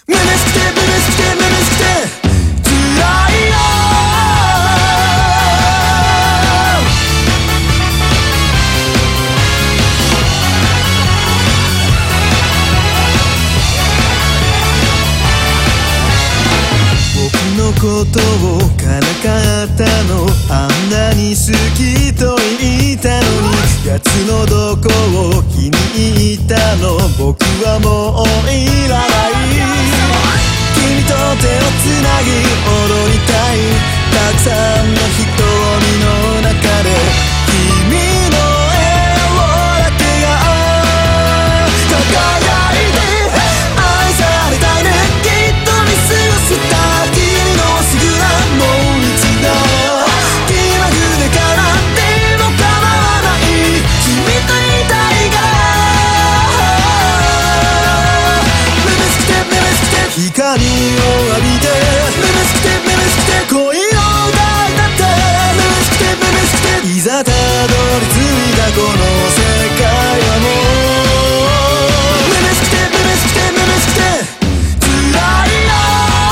めめしくてめめしくてめめしくて辛いよ。僕のことをからかったの、あんなに好きと言ったのに、奴のどこを気に入ったの、僕はもういらない。君と手をつなぎ踊りたい、たくさんの瞳の中で君の笑顔だけが輝いて、愛されたいね、きっと見過ごした君のすぐらもう一度気まぐれからでも構わない、君といたいからめめしくてめめしくて光を浴びて、めめしくてめめしくて恋を歌いだって、めめしくてめめしくていざたどり着いたこの世界はもうめめしくてめめしくてめめしくて辛いよ。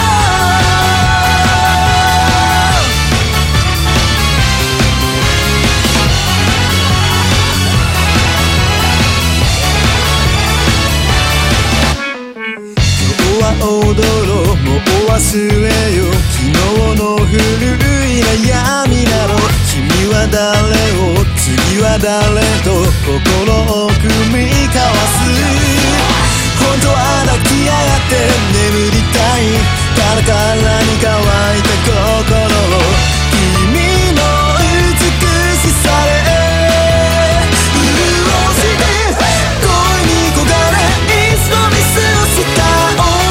踊ろう、もう忘れよ昨日の古い悩みなの、君は誰を次は誰と心を組み交わす、本当は抱き合って眠りたい、カラカラに乾いた心を君の美しさで潤して恋に焦がれいつも見過ごした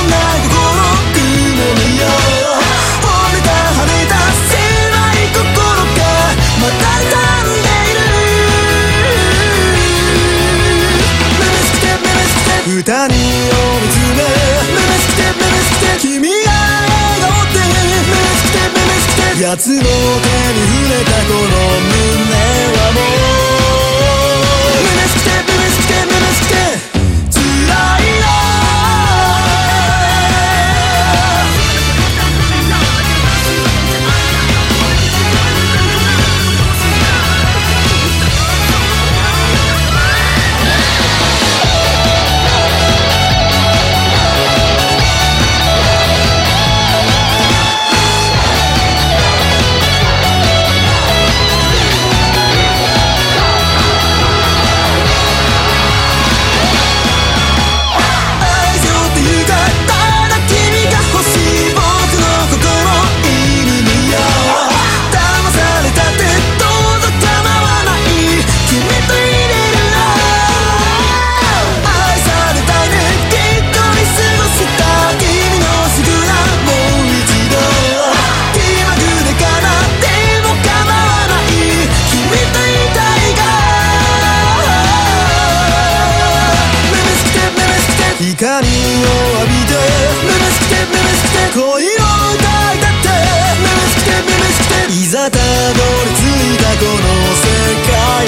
二人を見つめ、めめしくてめめしくて君が笑顔で、めめしくてめめしくて奴の手に触れたこの胸はもうめめしくてめめしくてめめしくて辛いよ。光を浴びて、めめしくてめめしくて恋を歌いだって、めめしくてめめしくていざたどり着いたこの世界